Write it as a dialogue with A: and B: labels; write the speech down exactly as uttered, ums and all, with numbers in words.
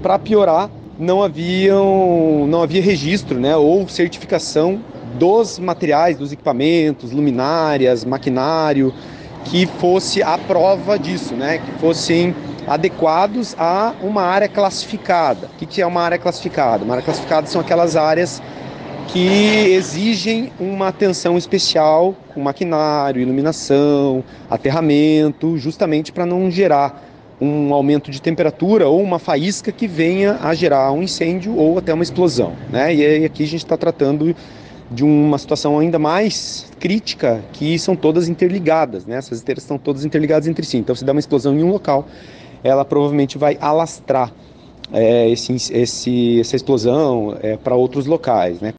A: para piorar, não haviam, não havia registro, né, ou certificação dos materiais, dos equipamentos, luminárias, maquinário, que fosse a prova disso, né, que fossem adequados a uma área classificada. O que é uma área classificada? Uma área classificada são aquelas áreas que exigem uma atenção especial com maquinário, iluminação, aterramento, justamente para não gerar um aumento de temperatura ou uma faísca que venha a gerar um incêndio ou até uma explosão, né? E aqui a gente está tratando de uma situação ainda mais crítica, que são todas interligadas, né? Essas esteiras estão todas interligadas entre si. Então, se der uma explosão em um local, ela provavelmente vai alastrar é, esse, esse, essa explosão é, para outros locais, né?